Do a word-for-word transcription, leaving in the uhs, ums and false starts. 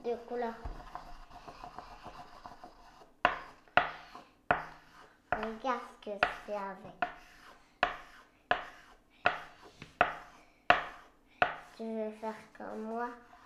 de couleur. Regarde ce que c'est avec. Tu veux faire comme moi?